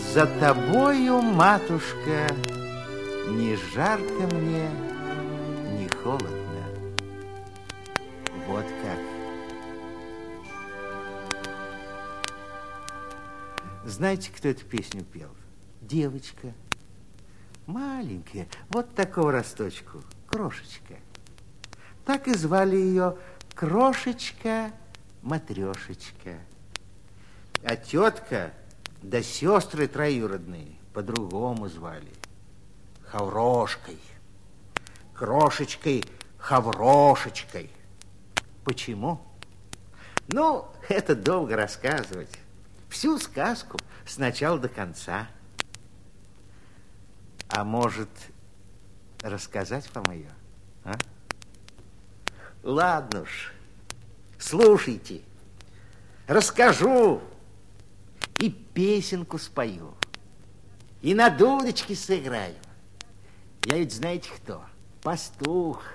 За тобою, матушка, ни жарко мне, ни холодно. Вот как. Знаете, кто эту песню пел? Девочка. Маленькая, вот такого росточку, крошечка. Так и звали ее Крошечка-матрешечка. А тетка, да сестры троюродные по-другому звали. Хаврошкой, Крошечкой-Хаврошечкой. Почему? Ну, это долго рассказывать. Всю сказку с начала до конца. А может, рассказать вам ее, а? Ладно уж, слушайте. Расскажу и песенку спою, и на дудочке сыграю. Я ведь знаете кто? Пастух.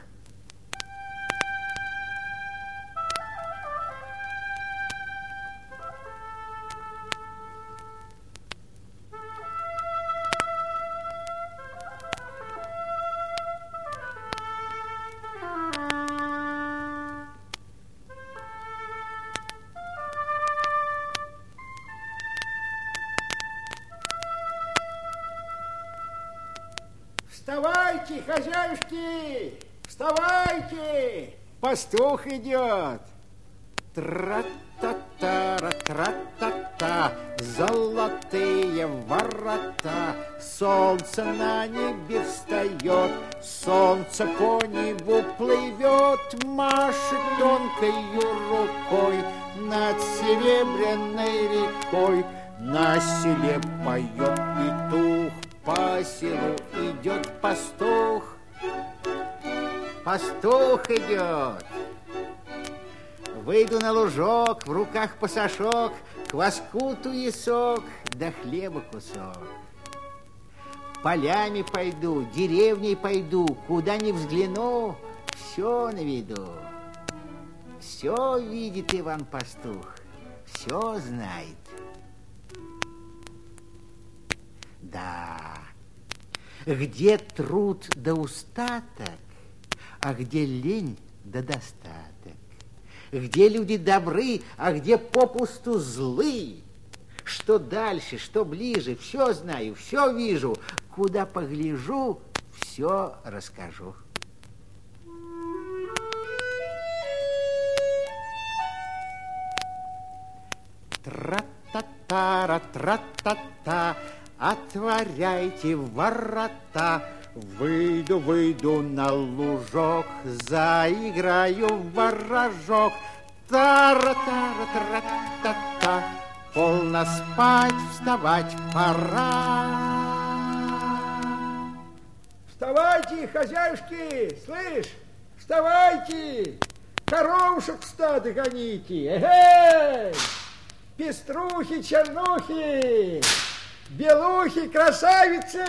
Вставайте, хозяюшки, вставайте, пастух идет. Тра-та-та, тра-та-та, золотые ворота, солнце на небе встает, солнце по небу плывет, машет тонкою рукой над серебряной рекой, на селе поет петух. По селу идет пастух. Пастух идет. Выйду на лужок, в руках пасашок, кваску туесок, да хлеба кусок. Полями пойду, деревней пойду, куда ни взгляну, все на виду. Все видит Иван Пастух, все знает. Да, где труд да устаток, а где лень да достаток, где люди добры, а где попусту злы, что дальше, что ближе, все знаю, все вижу, куда погляжу, все расскажу. Тра-та-та, тра-та-та, отворяйте ворота, выйду на лужок, заиграю в ворожок. Тара-тара-тара-та-та, полно спать, вставать пора. Вставайте, хозяюшки, слышь, вставайте, коровушек в стадо гоните, эй, пеструхи, чернухи, белухи, красавицы!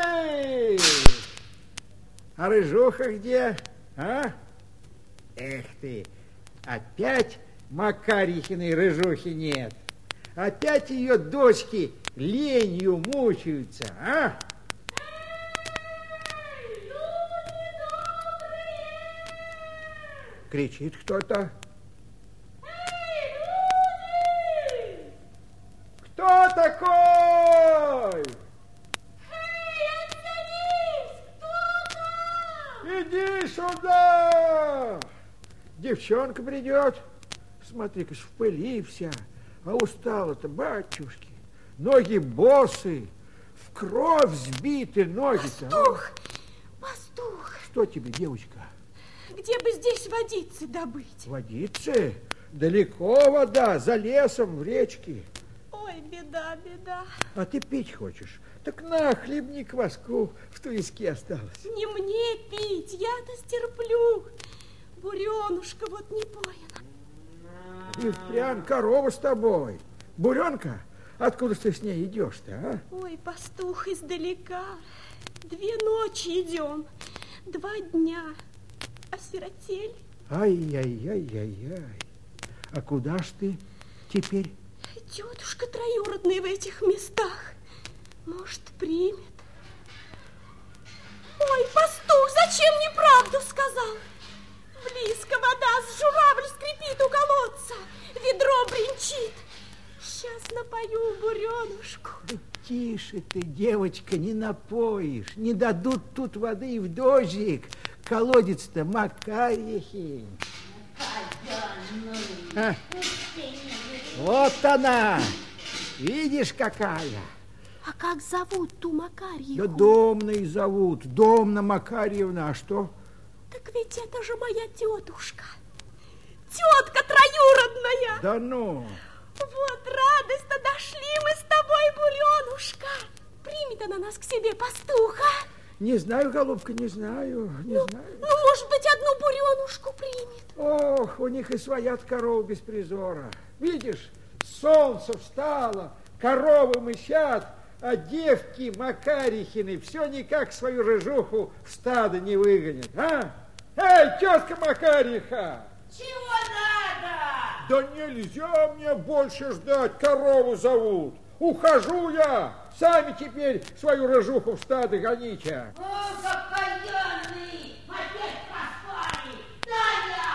А рыжуха где, а? Эх ты, опять Макарихиной рыжухи нет. Опять ее дочки ленью мучаются, а? Кричит кто-то. Кто такой? Эй, отзовись! Кто там? Иди сюда! Девчонка придет. Смотри-ка, в пыли вся. А устала-то, батюшки. Ноги босы, в кровь сбиты ноги-то. Пастух! Пастух! Что тебе, девочка? Где бы здесь водицы добыть? Водицы? Далеко вода, за лесом, в речке. Ой, беда, беда. А ты пить хочешь? Так на, хлебни кваску, в туеске осталось. Не мне пить, я-то стерплю. Буренушка вот не поена. И впрямь корова с тобой. Буренка, откуда ты с ней идешь-то, а? Ой, пастух, издалека. 2 ночи идем, 2 дня. Осиротели. Ай-яй-яй-яй-яй. А куда ж ты теперь? Тетушка троюродная в этих местах. Может, примет. Ой, пастух, зачем неправду сказал? Близко вода, журавль скрипит у колодца, ведро бренчит. Сейчас напою буренушку. Да тише ты, девочка, не напоишь. Не дадут тут воды и в дождик. Колодец-то Макарьихи. А, вот она. Видишь, какая? А как зовут ту Макарьеву? Да Домной зовут. Домна Макарьевна. А что? Так ведь это же моя тетушка. Тетка троюродная. Да ну. Вот радость-то дошли мы с тобой, буренушка. Примет она нас к себе, пастуха? Не знаю, голубка, не знаю, не знаю. Ну, может быть, одну буренушку примет. Ох, у них и своя корова беспризора. Видишь, солнце встало, коровы мычат, а девки Макарихины все никак свою рыжуху в стадо не выгонят. А? Эй, тетка Макариха! Чего надо? Да нельзя мне больше ждать, корову зовут. Ухожу я, сами теперь свою рыжуху в стадо гоните. О, окаянный! Опять проспали! Таня!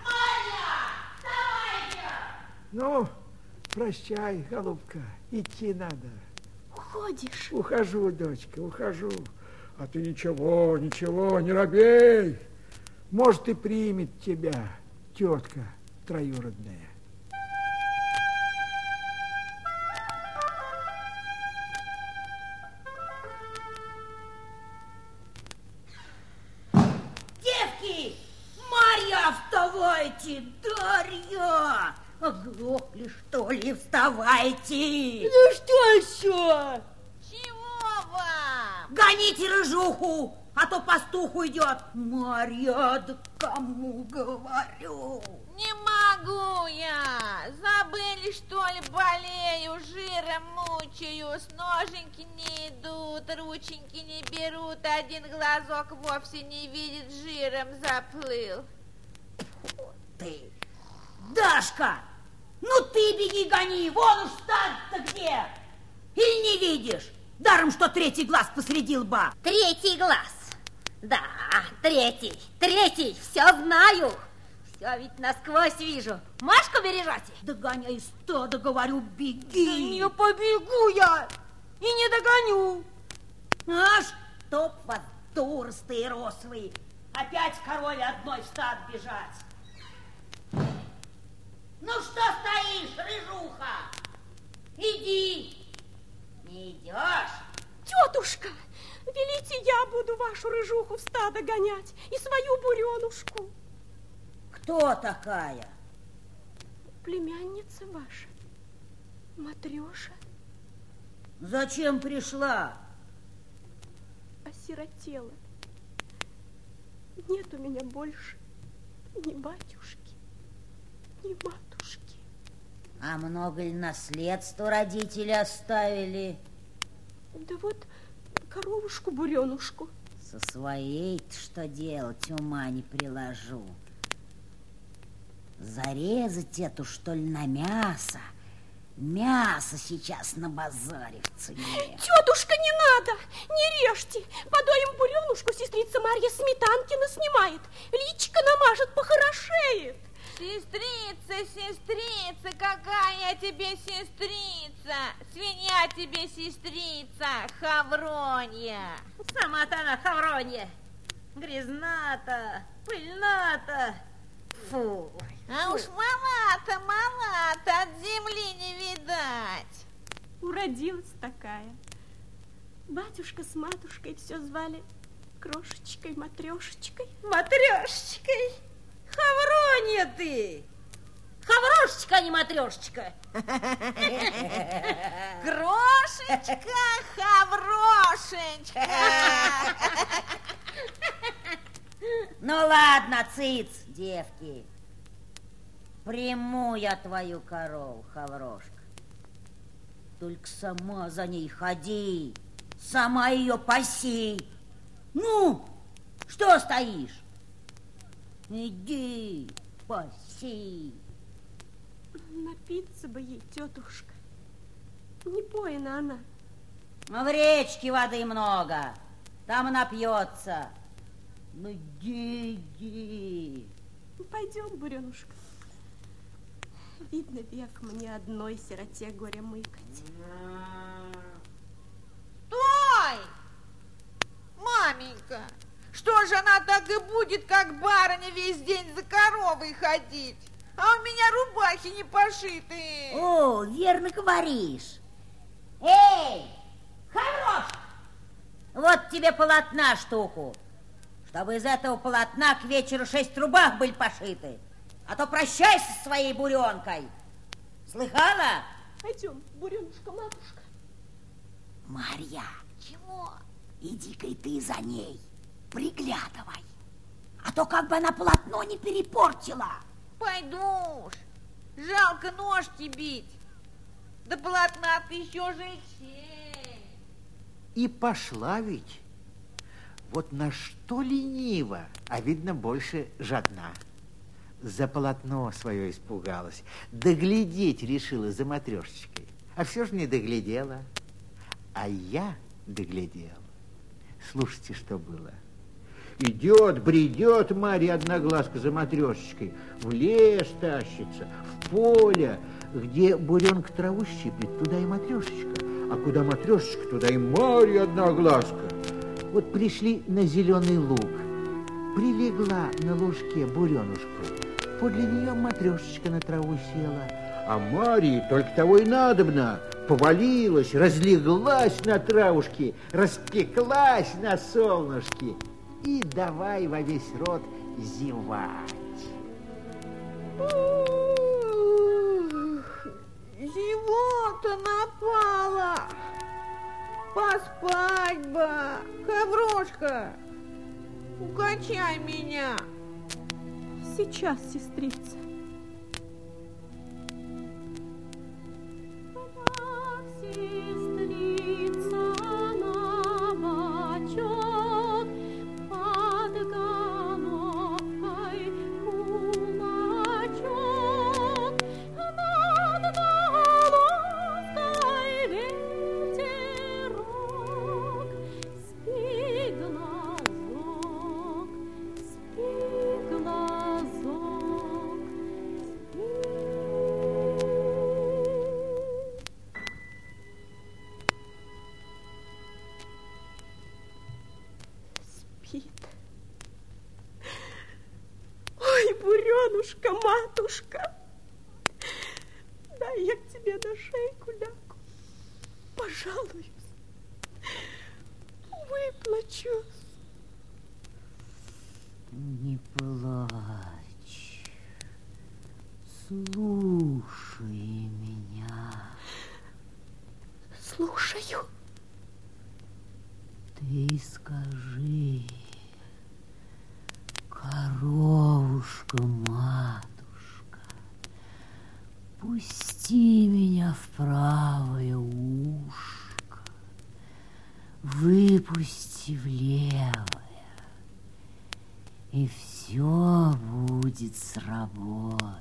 Маня! Вставайте! Ну, прощай, голубка, идти надо. Уходишь? Ухожу, дочка, ухожу. А ты ничего, ничего, не робей. Может, и примет тебя тетка троюродная. Девки! Марья, вставайте! Дарья! Оглохли, что ли? Вставайте! Ну что еще? Чего вам? Гоните рыжуху, а то пастух уйдет. Марья, да кому говорю? Не могу я. Забыли, что ли, болею, жиром мучаюсь, ноженьки не идут, рученьки не берут, один глазок вовсе не видит, жиром заплыл. Ты, Дашка, ну ты беги гони, вон уж стать-то где? Или не видишь? Даром, что третий глаз посреди лба. Третий глаз. Да, третий, все знаю. Все ведь насквозь вижу. Машку бережете? Догоняй стадо, говорю, Да беги. не побегу я и не догоню. А чтоб вас, дурстые рослые, опять корове одной в стад бежать. Ну что стоишь, рыжуха? Иди. Не идешь? Тетушка, велите, я буду вашу рыжуху в стадо гонять и свою буренушку. Кто такая? Племянница ваша, Матреша, Зачем пришла? осиротела. Нет у меня больше ни батюшки, ни матушки. А много ли наследства родители оставили? Да вот коровушку-буренушку. Со своей-то что делать, ума не приложу. Зарезать эту, что ли, на мясо? Мясо сейчас на базаре в цене. Тетушка, не надо, не режьте. Подоем буренушку сестрица Марья сметанкина снимает. Личико намажет, похорошеет. Сестрица, сестрица, какая я тебе сестрица? Свинья тебе сестрица, хавронья. Сама-то она хавронья. Грязната, пыльната. Фу. А уж мала-то, от земли не видать. Уродилась такая. Батюшка с матушкой все звали крошечкой, матрешечкой. Матрешечкой. Хавронья ты. Хаврошечка, а не матрешечка. Крошечка, хаврошечка. Ну ладно, цыц, девки. Приму я твою корову, Хаврошка. Только сама за ней ходи, сама ее паси. Ну, что стоишь? Иди, паси. Напиться бы ей, тетушка. Не поена она. В речке воды много, там напьется. Ну, иди. Пойдем, Буренушка. Видно, век мне одной сироте горе мыкать. Стой! Маменька, что же она так и будет, как барыня, весь день за коровой ходить? А у меня рубахи не пошиты. О, верно говоришь. Эй, хорош! Вот тебе полотна штуку, чтобы из этого полотна к вечеру 6 рубах были пошиты. А то прощайся со своей буренкой. Слыхала? Пойдем, Буренушка, матушка. Марья. Чего? Иди-ка и ты за ней, приглядывай. А то как бы она полотно не перепортила. Пойду уж, жалко ножки бить. Да полотна ты еще жильчей. И пошла ведь. Вот на что ленива, а видно больше жадна. За полотно свое испугалась, доглядеть решила за матрешечкой. А все же не доглядела. А я доглядел. Слушайте, что было. Идет, бредет Марья Одноглазка за матрешечкой. В лес тащится, в поле. Где буренка траву щиплет, туда и матрешечка. А куда матрешечка, туда и Марья Одноглазка. Вот пришли на зеленый луг. Прилегла на лужке буренушка. Подле нее матрешечка на траву села. А Марье только того и надобно. Повалилась, разлеглась на травушке, распеклась на солнышке. И давай во весь рот зевать. Зевота напала. Поспать бы. Хаврошка, укачай меня. Сейчас, сестрица. Ой, Буренушка, матушка, дай я к тебе на шейку лягу, пожалуюсь, выплачусь. Не плачь, слушай меня. Слушаю. Ты скажи, коровушка, матушка, пусти меня в правое ушко, выпусти в левое, и все будет сработано.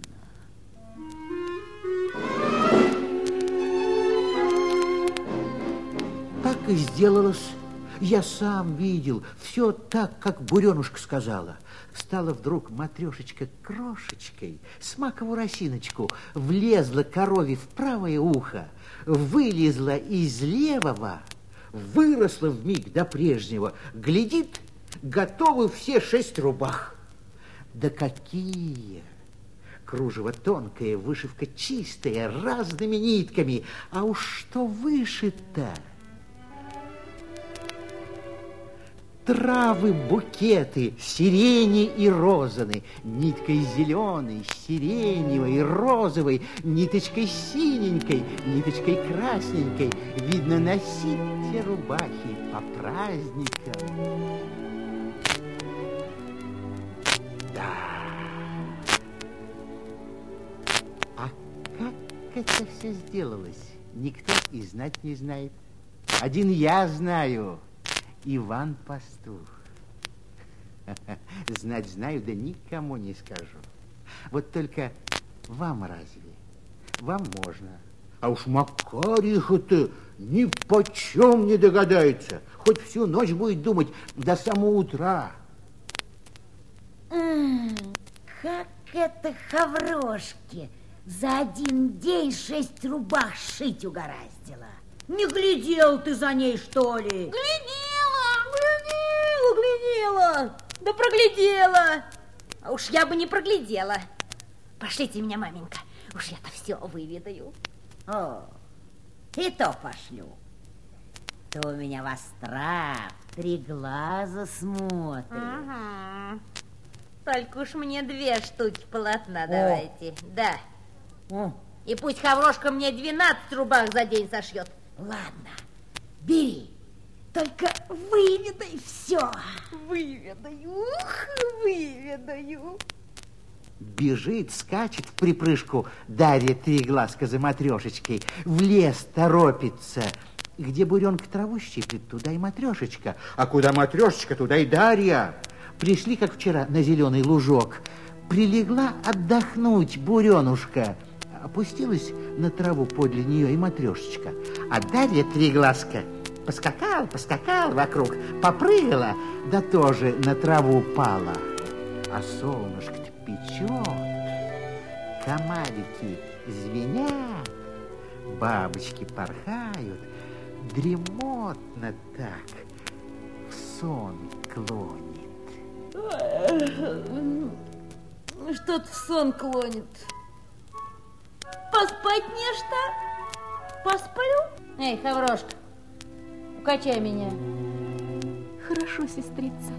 Так и сделалось. Я сам видел, все так, как буренушка сказала. Стала вдруг матрешечка крошечкой, с макову росиночку, влезла корове в правое ухо, вылезла из левого, выросла вмиг до прежнего, глядит, готовы все 6 рубах. Да какие! Кружево тонкое, вышивка чистая, разными нитками, а уж что вышито! Травы, букеты, сирени и розаны, ниткой зеленой, сиреневой, розовой, ниточкой синенькой, ниточкой красненькой. Видно, носите рубахи по праздникам. Да. А как это все сделалось, никто и знать не знает. Один я знаю. Иван Пастух. Знать знаю, да никому не скажу. Вот только вам разве? Вам можно. А уж Макариха-то ни почем не догадается. Хоть всю ночь будет думать до самого утра. Как это Хаврошке за один день 6 рубах шить угораздило. Не глядел ты за ней, что ли? Глядела. Да проглядела. А уж я бы не проглядела. Пошлите меня, маменька. Уж я-то все выведаю. О, и то пошлю. То у меня востра 3 глаза смотрит. Ага. Только уж мне 2 штуки полотна давайте. Да. И пусть Хаврошка мне 12 рубах за день сошьет. Ладно, бери. Только выведай все. Выведаю. Бежит, скачет в припрыжку Дарья Триглазка за Матрешечкой. В лес торопится. Где буренка траву щиплет, туда и Матрешечка. А куда Матрешечка, туда и Дарья. Пришли, как вчера, на зеленый лужок. Прилегла отдохнуть буренушка. Опустилась на траву подле нее и Матрешечка. А Дарья Триглазка поскакала вокруг, попрыгала, да тоже на траву упала. А солнышко-то печет, комарики звенят, бабочки порхают, дремотно так в сон клонит. Что-то в сон клонит. Поспать нечто? Посплю? Эй, Хаврошка, укачай меня. Хорошо, сестрица.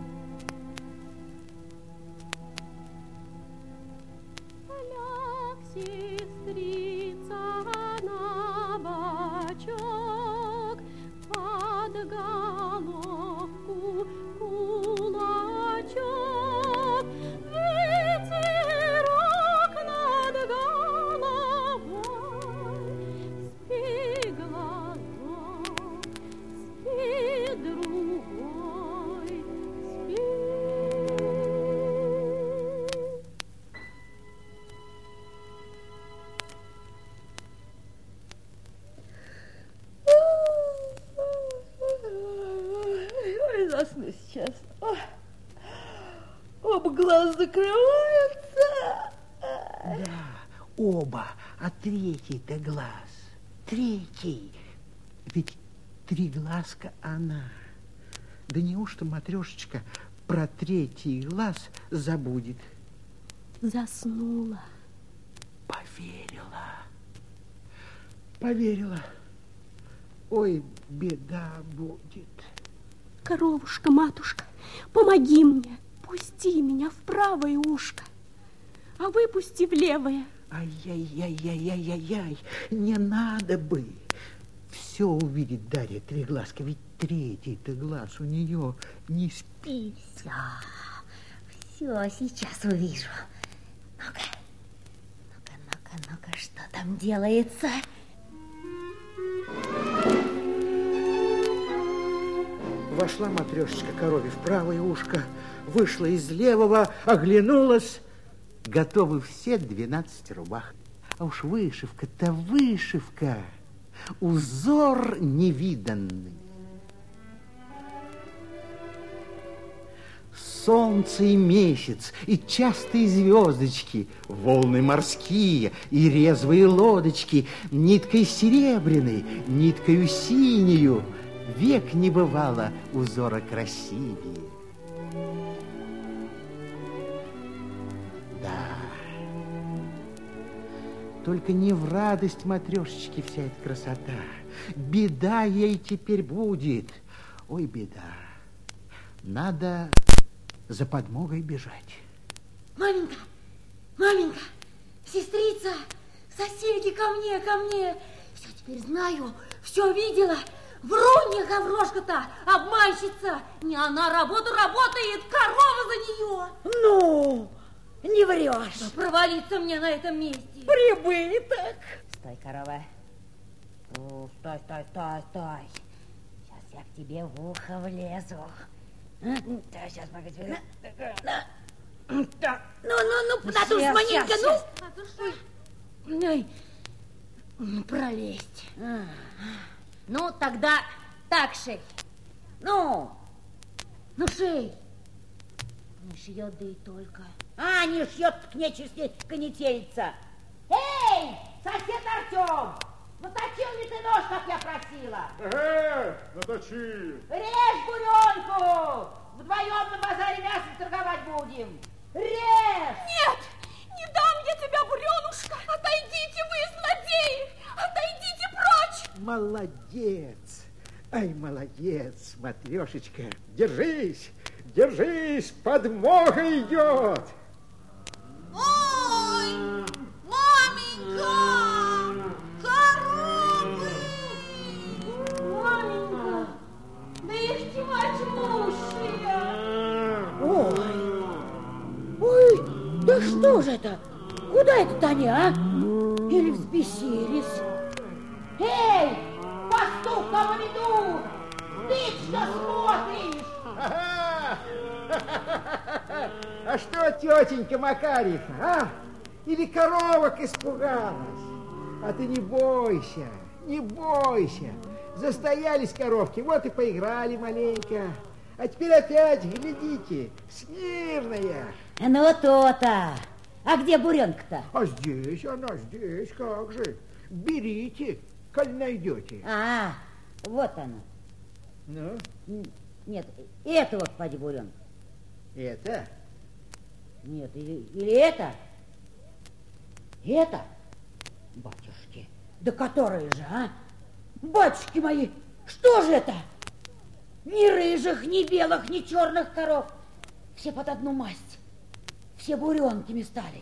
Ляг, сестрица, на бочок, под головку кулачок, ветерок над головой, спи глазок, спи другой, спи. Ой, засну сейчас. Оба глаза закрываются. Да, оба, а третий-то глаз, третий. Ведь Триглазка она. Да неужто Матрешечка про третий глаз забудет? Заснула. Поверила. Ой, беда будет. Коровушка, матушка, помоги мне, пусти меня в правое ушко, а выпусти в левое. Ай-яй-яй-яй-яй-яй, не надо бы. Все увидит Дарья Триглазка, ведь третий-то глаз у нее не спит. Все, сейчас увижу. Ну-ка, что там делается? Вошла Матрешечка корове в правое ушко, вышла из левого, оглянулась. Готовы все 12 рубах. А уж вышивка-то вышивка. Узор невиданный. Солнце и месяц, и частые звездочки, волны морские и резвые лодочки, ниткой серебряной, ниткою синею, век не бывало узора красивее. Да, только не в радость Матрешечки вся эта красота. Беда ей теперь будет. Ой, беда. Надо за подмогой бежать. Маменька, сестрица, соседи, ко мне. Все теперь знаю, все видела. Врунья Хаврошка-то, обманщица. Не она работу работает, корова за нее. Ну, не врешь. Да провалиться мне на этом месте. Прибыли так. Стой, корова. Стой. Сейчас я к тебе в ухо влезу. Да, сейчас, погоди. Ну, Натуш, маненька, ну. Пролезть. Ну, тогда так, Шей. Ну, Шей. Не шьет, да и только. не шьет, к нечего с ней конетелиться. Эй, сосед Артем, наточил ли ты нож, как я просила? Наточил. Режь буренку! Вдвоем на базаре мясо торговать будем. Режь! Нет, не дам я тебя, буренушка. Отойдите вы, злодеи! Отойдите прочь! Молодец! Ай, молодец, Матрешечка. Держись, держись, подмога идет. Ой, маменька, коровы! Маменька, да их тьма-тьмущая. Ой, да что же это? Куда это они, а? Или взбесились? Эй, пастух Камамиду, ты что смотришь? А что, тетенька Макариха, а? Или коровок испугалась? А ты не бойся, не бойся. Застоялись коровки, вот и поиграли маленько. А теперь опять, глядите, смирная. Ну, то-то. А где буренка-то? А здесь она, здесь, как же. Берите, коль найдете. Вот она. Ну? Нет, это вот, поди, буренка. Это? Нет, или это? Это? Батюшки, да которые же, а? Батюшки мои, что же это? Ни рыжих, ни белых, ни черных коров. Все под одну масть. Все буренками стали.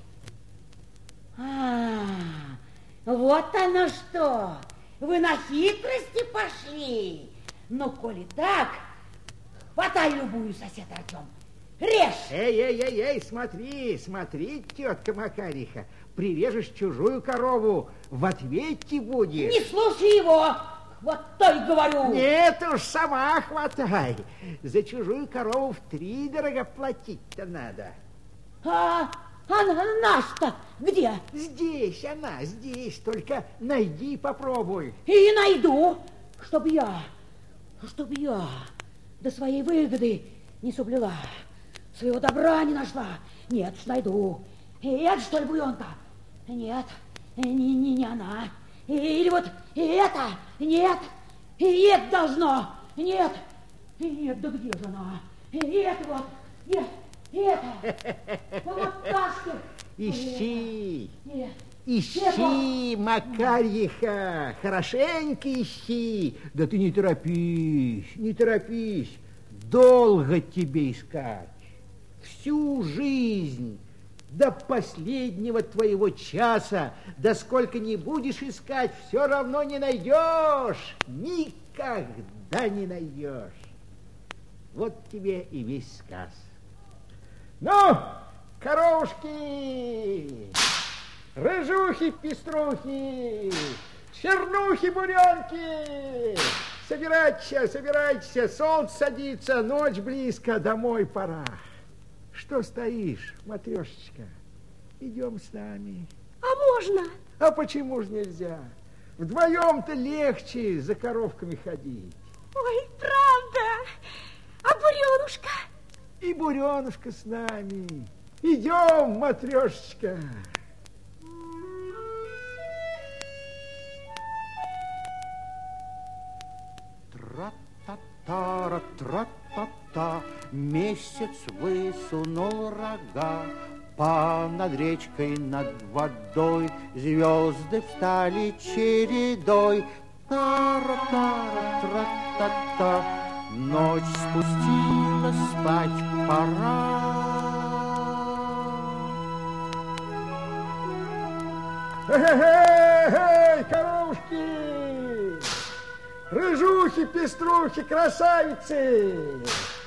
Вот оно что. Вы на хитрости пошли. Ну, коли так, хватай любую, сосед Артем. Режь! Эй, смотри, смотри, тетка Макариха. Прирежешь чужую корову, в ответе будешь. Не слушай его. Хватай, говорю. Нет уж, сама хватай. За чужую корову втридорого платить-то надо. А наш-то где? Здесь она, здесь. Только найди, попробуй. И найду, чтоб я до своей выгоды не соблюла, своего добра не нашла. Нет, найду. И это, что ли, буренка? Нет, не она. Или вот это? Нет, и это должно. Нет, да где же она? И это вот, нет, это. Вот так что. Ищи. Нет. Ищи, Макарьиха, хорошенько ищи. Да ты не торопись, не торопись. Долго тебе искать. Всю жизнь, до последнего твоего часа, да сколько не будешь искать, все равно не найдешь. Никогда не найдешь. Вот тебе и весь сказ. Ну, коровушки! Рыжухи, пеструхи, чернухи, буренки, собирайтесь, солнце садится, ночь близко, домой пора. Что стоишь, Матрешечка? Идем с нами. А можно? А почему же нельзя? Вдвоем-то легче за коровками ходить. Ой, правда. А буренушка? И буренушка с нами. Идем, Матрешечка. Тра-та-та, тра-та-та, месяц высунул рога, над речкой, над водой звезды встали чередой. Тара-тара, тра-та-та, ночь спустилась, спать пора. Эй, коровушки! Рыжухи, пеструхи, красавицы!